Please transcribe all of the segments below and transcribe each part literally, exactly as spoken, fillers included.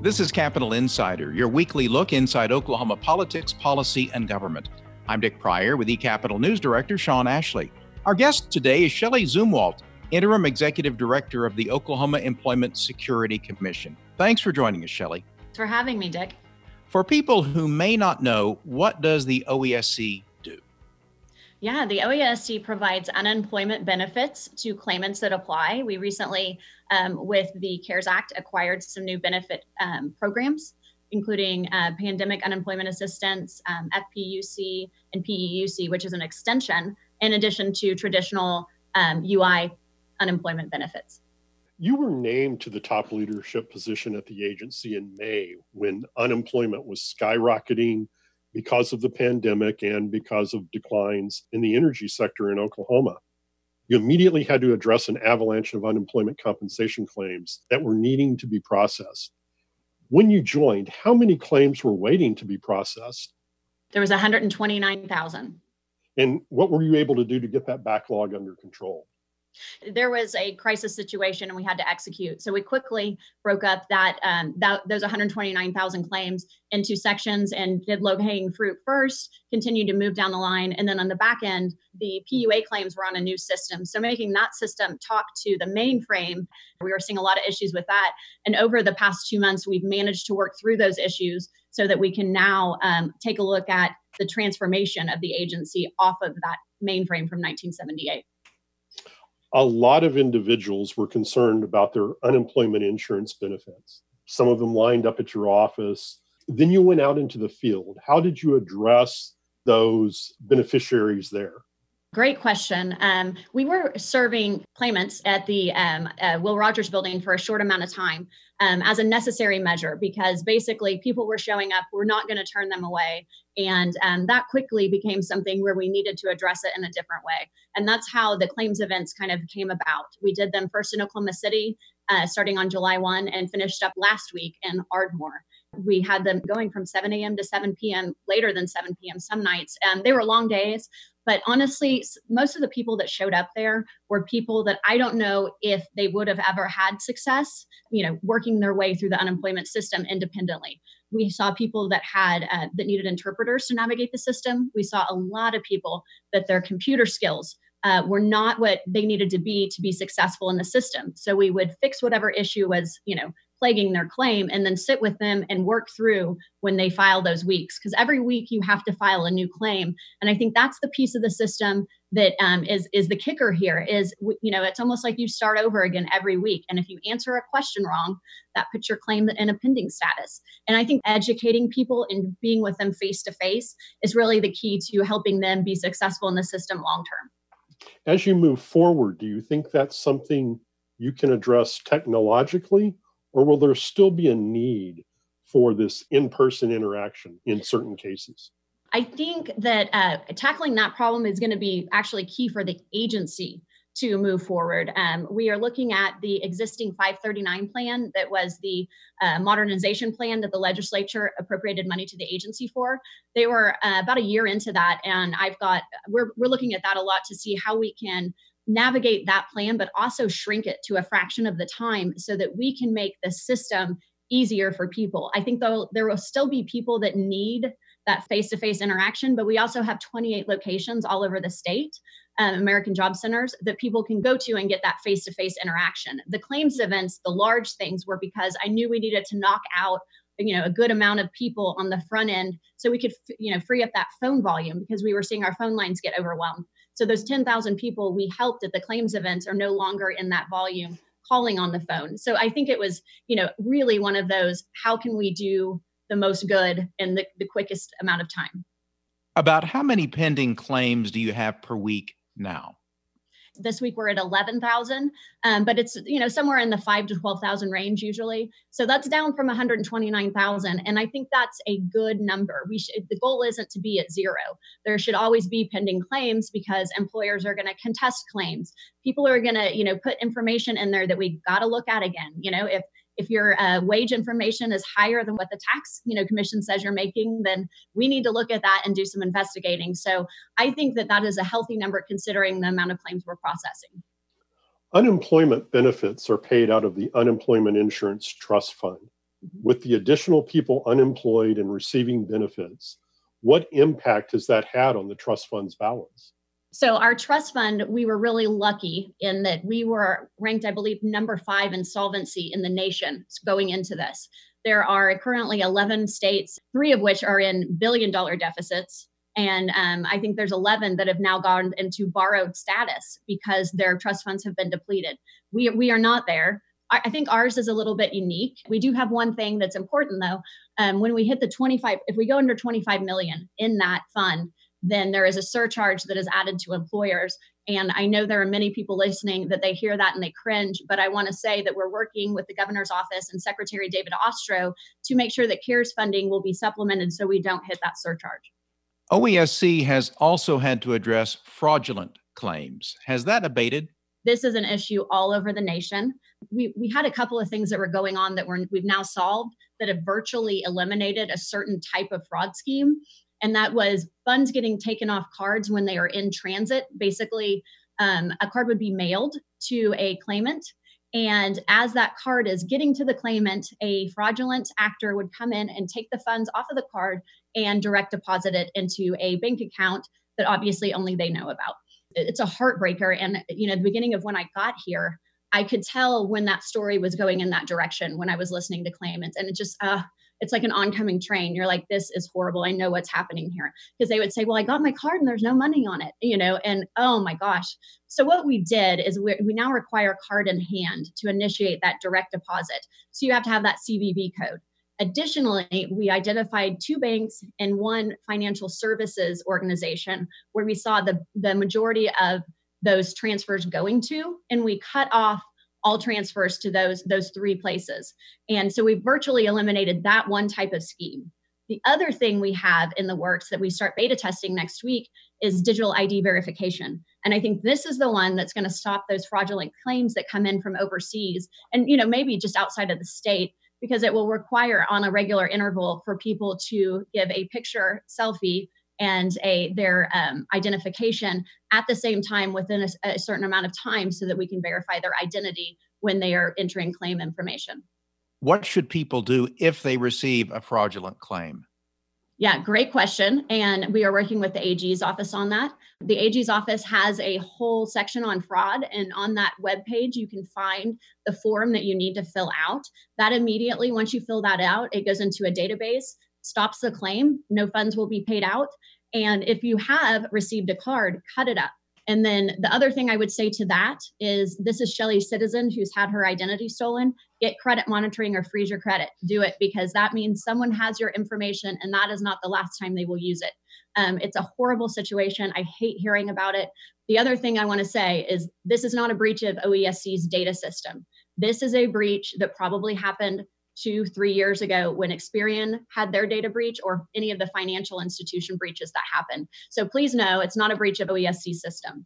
This is Capital Insider, your weekly look inside Oklahoma politics, policy, and government. I'm Dick Pryor with eCapital News Director Sean Ashley. Our guest today is Shelley Zumwalt, Interim Executive Director of the Oklahoma Employment Security Commission. Thanks for joining us, Shelley. Thanks for having me, Dick. For people who may not know, what does the O E S C do? Yeah, the O E S C provides unemployment benefits to claimants that apply. We recently, um, with the CARES Act, acquired some new benefit um, programs, including uh, pandemic unemployment assistance, um, F P U C, and P E U C, which is an extension, in addition to traditional um, U I unemployment benefits. You were named to the top leadership position at the agency in May when unemployment was skyrocketing because of the pandemic and because of declines in the energy sector in Oklahoma. You immediately had to address an avalanche of unemployment compensation claims that were needing to be processed. When you joined, how many claims were waiting to be processed? There was one hundred twenty-nine thousand. And what were you able to do to get that backlog under control? There was a crisis situation and we had to execute. So we quickly broke up that, um, that those one hundred twenty-nine thousand claims into sections and did low-hanging fruit first, continued to move down the line. And then on the back end, the P U A claims were on a new system. So making that system talk to the mainframe, we were seeing a lot of issues with that. And over the past two months, we've managed to work through those issues so that we can now um, take a look at the transformation of the agency off of that mainframe from nineteen seventy-eight. A lot of individuals were concerned about their unemployment insurance benefits. Some of them lined up at your office. Then you went out into the field. How did you address those beneficiaries there? Great question. Um, we were serving claimants at the um, uh, Will Rogers building for a short amount of time um, as a necessary measure because basically people were showing up. We're not going to turn them away. And um, that quickly became something where we needed to address it in a different way. And that's how the claims events kind of came about. We did them first in Oklahoma City, uh, starting on July first, and finished up last week in Ardmore. We had them going from seven a.m. to seven p.m., later than seven p.m. some nights. Um, they were long days. But honestly, most of the people that showed up there were people that I don't know if they would have ever had success, you know, working their way through the unemployment system independently. We saw people that had uh, that needed interpreters to navigate the system. We saw a lot of people that their computer skills uh, were not what they needed to be to be successful in the system. So we would fix whatever issue was, you know, plaguing their claim and then sit with them and work through when they file those weeks. Because every week you have to file a new claim. And I think that's the piece of the system that um, is, is the kicker here is, you know, it's almost like you start over again every week. And if you answer a question wrong, that puts your claim in a pending status. And I think educating people and being with them face to face is really the key to helping them be successful in the system long term. As you move forward, do you think that's something you can address technologically? Or will there still be a need for this in-person interaction in certain cases? I think that uh, tackling that problem is going to be actually key for the agency to move forward. Um, we are looking at the existing five thirty-nine plan that was the uh, modernization plan that the legislature appropriated money to the agency for. They were uh, about a year into that, and I've got we're we're looking at that a lot to see how we can navigate that plan, but also shrink it to a fraction of the time so that we can make the system easier for people. I think though there will still be people that need that face-to-face interaction, but we also have twenty-eight locations all over the state, um, American Job Centers, that people can go to and get that face-to-face interaction. The claims events, the large things, were because I knew we needed to knock out you know, a good amount of people on the front end so we could, you know, free up that phone volume because we were seeing our phone lines get overwhelmed. So those ten thousand people we helped at the claims events are no longer in that volume calling on the phone. So I think it was, you know, really one of those, how can we do the most good in the, the quickest amount of time? About how many pending claims do you have per week now? This week we're at eleven thousand, um, but it's, you know, somewhere in the five to twelve thousand range usually. So that's down from one hundred twenty-nine thousand. And I think that's a good number. We should, the goal isn't to be at zero. There should always be pending claims because employers are going to contest claims. People are going to, you know, put information in there that we got to look at again. You know, if If your uh, wage information is higher than what the tax, you know, commission says you're making, then we need to look at that and do some investigating. So I think that that is a healthy number considering the amount of claims we're processing. Unemployment benefits are paid out of the Unemployment Insurance Trust Fund. With the additional people unemployed and receiving benefits, what impact has that had on the trust fund's balance? So our trust fund, we were really lucky in that we were ranked, I believe, number five in solvency in the nation going into this. There are currently eleven states, three of which are in billion dollar deficits. And um, I think there's eleven that have now gone into borrowed status because their trust funds have been depleted. We, we are not there. I, I think ours is a little bit unique. We do have one thing that's important, though. Um, when we hit the twenty-five, if we go under twenty-five million in that fund, then there is a surcharge that is added to employers. And I know there are many people listening that they hear that and they cringe, but I want to say that we're working with the governor's office and Secretary David Ostro to make sure that CARES funding will be supplemented so we don't hit that surcharge. O E S C has also had to address fraudulent claims. Has that abated? This is an issue all over the nation. We we had a couple of things that were going on that we're, we've now solved that have virtually eliminated a certain type of fraud scheme. And that was funds getting taken off cards when they are in transit. Basically, um, a card would be mailed to a claimant. And as that card is getting to the claimant, a fraudulent actor would come in and take the funds off of the card and direct deposit it into a bank account that obviously only they know about. It's a heartbreaker. And, you know, the beginning of when I got here, I could tell when that story was going in that direction when I was listening to claimants. And it just, uh, it's like an oncoming train. You're like, this is horrible. I know what's happening here. Because they would say, well, I got my card and there's no money on it, you know, and oh my gosh. So what we did is we, we now require card in hand to initiate that direct deposit. So you have to have that C V V code. Additionally, we identified two banks and one financial services organization where we saw the, the majority of those transfers going to, and we cut off all transfers to those, those three places. And so we've virtually eliminated that one type of scheme. The other thing we have in the works that we start beta testing next week is digital I D verification. And I think this is the one that's going to stop those fraudulent claims that come in from overseas and, you know, maybe just outside of the state, because it will require on a regular interval for people to give a picture selfie and a their um, identification at the same time within a, a certain amount of time so that we can verify their identity when they are entering claim information. What should people do if they receive a fraudulent claim? Yeah, great question. And we are working with the A G's office on that. The A G's office has a whole section on fraud. And on that webpage, you can find the form that you need to fill out. That immediately, once you fill that out, it goes into a database, stops the claim, no funds will be paid out. And if you have received a card, cut it up. And then the other thing I would say to that is this is Shelly Citizen who's had her identity stolen. Get credit monitoring or freeze your credit. Do it because that means someone has your information and that is not the last time they will use it. Um, it's a horrible situation. I hate hearing about it. The other thing I want to say is this is not a breach of O E S C's data system. This is a breach that probably happened two, three years ago when Experian had their data breach or any of the financial institution breaches that happened. So please know it's not a breach of O E S C system.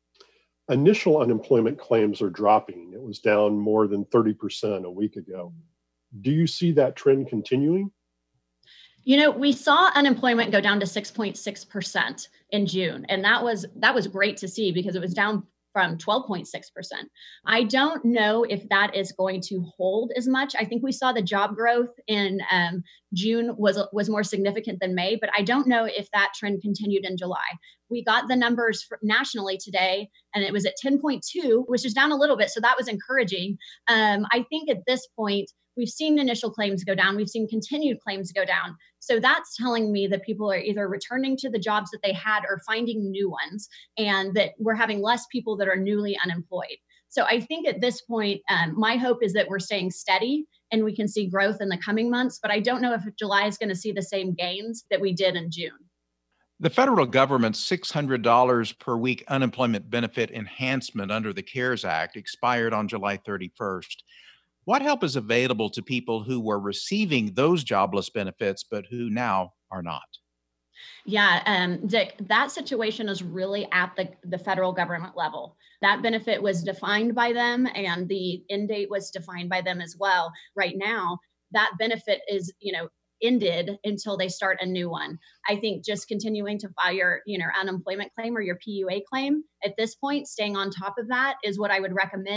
Initial unemployment claims are dropping. It was down more than thirty percent a week ago. Do you see that trend continuing? You know, we saw unemployment go down to six point six percent in June, and that was that was great to see because it was down from twelve point six percent. I don't know if that is going to hold as much. I think we saw the job growth in um, June was was more significant than May, but I don't know if that trend continued in July. We got the numbers for nationally today, and it was at ten point two, which is down a little bit, so that was encouraging. Um, I think at this point, we've seen initial claims go down. We've seen continued claims go down. So that's telling me that people are either returning to the jobs that they had or finding new ones, and that we're having less people that are newly unemployed. So I think at this point, um, my hope is that we're staying steady and we can see growth in the coming months. But I don't know if July is going to see the same gains that we did in June. The federal government's six hundred dollars per week unemployment benefit enhancement under the CARES Act expired on July thirty-first. What help is available to people who were receiving those jobless benefits, but who now are not? Yeah, um, Dick, that situation is really at the, the federal government level. That benefit was defined by them and the end date was defined by them as well. Right now, that benefit is, you know, ended until they start a new one. I think just continuing to file your, you know, unemployment claim or your P U A claim at this point, staying on top of that is what I would recommend.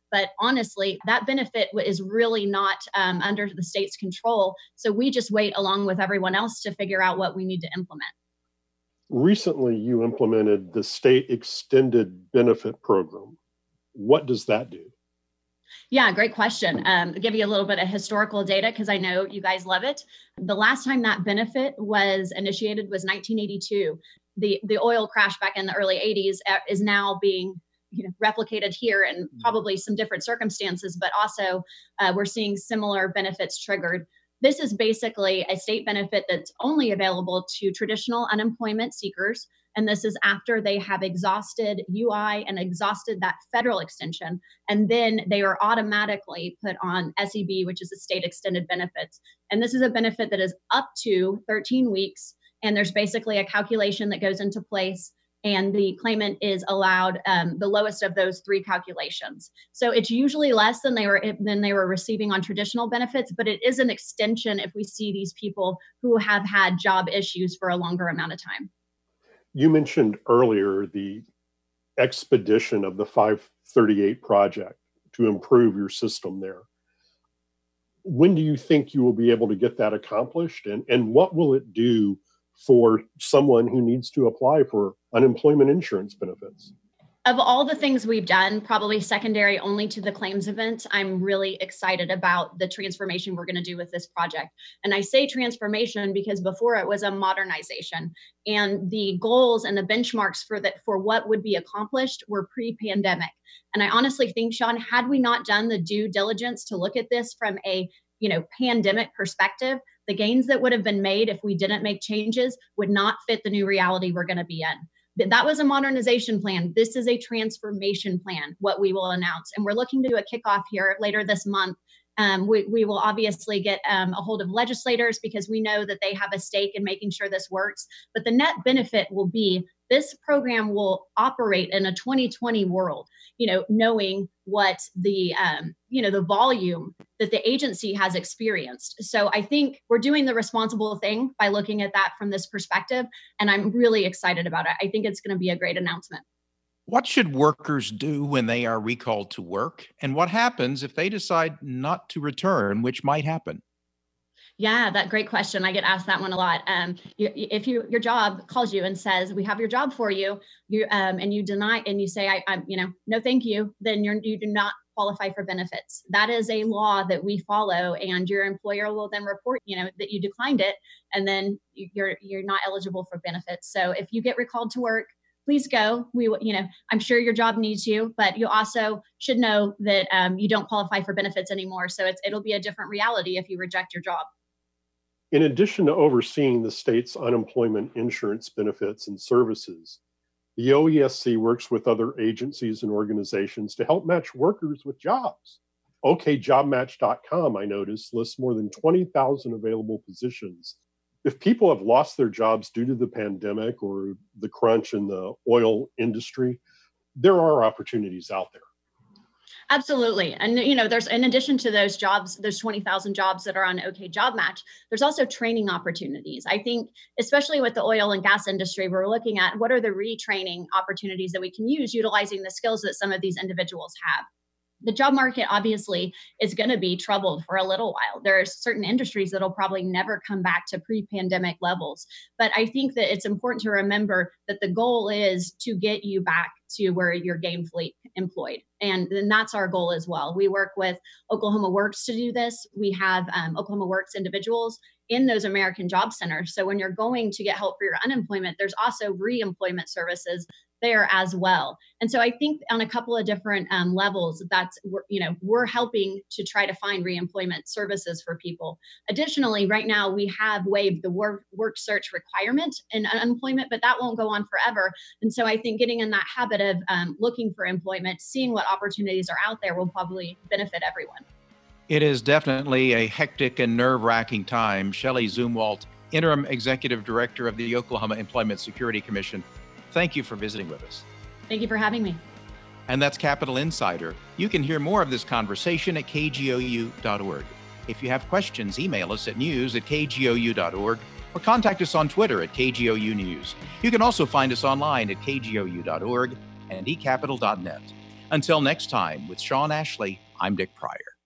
But honestly, that benefit is really not um, under the state's control. So we just wait along with everyone else to figure out what we need to implement. Recently, you implemented the state extended benefit program. What does that do? Yeah, great question. Um, I'll give you a little bit of historical data because I know you guys love it. The last time that benefit was initiated was nineteen eighty-two. The, the oil crash back in the early eighties is now being you know, replicated here in probably some different circumstances, but also uh, we're seeing similar benefits triggered. This is basically a state benefit that's only available to traditional unemployment seekers. And this is after they have exhausted U I and exhausted that federal extension. And then they are automatically put on S E B, which is the state extended benefits. And this is a benefit that is up to thirteen weeks. And there's basically a calculation that goes into place. And the claimant is allowed um, the lowest of those three calculations. So it's usually less than they were than they were receiving on traditional benefits, but it is an extension if we see these people who have had job issues for a longer amount of time. You mentioned earlier the expedition of the five thirty-eight project to improve your system there. When do you think you will be able to get that accomplished? And, and what will it do for someone who needs to apply for unemployment insurance benefits? Of all the things we've done, probably secondary only to the claims event, I'm really excited about the transformation we're going to do with this project. And I say transformation because before it was a modernization, and the goals and the benchmarks for that for what would be accomplished were pre-pandemic. And I honestly think, Sean, had we not done the due diligence to look at this from a you know pandemic perspective, the gains that would have been made if we didn't make changes would not fit the new reality we're going to be in. That was a modernization plan. This is a transformation plan, what we will announce. And we're looking to do a kickoff here later this month. Um, we, we will obviously get um, a hold of legislators because we know that they have a stake in making sure this works. But the net benefit will be this program will operate in a twenty twenty world, you know, knowing what the, um, you know, the volume that the agency has experienced. So I think we're doing the responsible thing by looking at that from this perspective. And I'm really excited about it. I think it's going to be a great announcement. What should workers do when they are recalled to work? And what happens if they decide not to return, which might happen? Yeah, that great question. I get asked that one a lot. Um, you, if you, your job calls you and says, we have your job for you, you um, and you deny and you say, I, I'm, you know, no, thank you, then you're, you do not qualify for benefits. That is a law that we follow, and your employer will then report, you know, that you declined it, and then you're, you're not eligible for benefits. So if you get recalled to work, please go. We, you know, I'm sure your job needs you, but you also should know that um, you don't qualify for benefits anymore. So it's, it'll be a different reality if you reject your job. In addition to overseeing the state's unemployment insurance benefits and services, the O E S C works with other agencies and organizations to help match workers with jobs. O K job match dot com, I noticed, lists more than twenty thousand available positions. If people have lost their jobs due to the pandemic or the crunch in the oil industry, there are opportunities out there. Absolutely. And, you know, there's, in addition to those jobs, there's twenty thousand jobs that are on OK Job Match. There's also training opportunities. I think, especially with the oil and gas industry, we're looking at what are the retraining opportunities that we can use utilizing the skills that some of these individuals have. The job market obviously is going to be troubled for a little while. There are certain industries that'll probably never come back to pre-pandemic levels. But I think that it's important to remember that the goal is to get you back to where you're gainfully employed. And then that's our goal as well. We work with Oklahoma Works to do this. We have um, Oklahoma Works individuals in those American Job Centers. So when you're going to get help for your unemployment, there's also re-employment services there as well. And so I think on a couple of different um, levels, that's, you know, we're helping to try to find re-employment services for people. Additionally, right now we have waived the work, work search requirement in unemployment, but that won't go on forever. And so I think getting in that habit of um, looking for employment, seeing what opportunities are out there will probably benefit everyone. It is definitely a hectic and nerve-wracking time. Shelley Zumwalt, Interim Executive Director of the Oklahoma Employment Security Commission, thank you for visiting with us. Thank you for having me. And that's Capital Insider. You can hear more of this conversation at K G O U dot org. If you have questions, email us at news at K G O U dot org or contact us on Twitter at K G O U News. You can also find us online at K G O U dot org and e capital dot net. Until next time, with Sean Ashley, I'm Dick Pryor.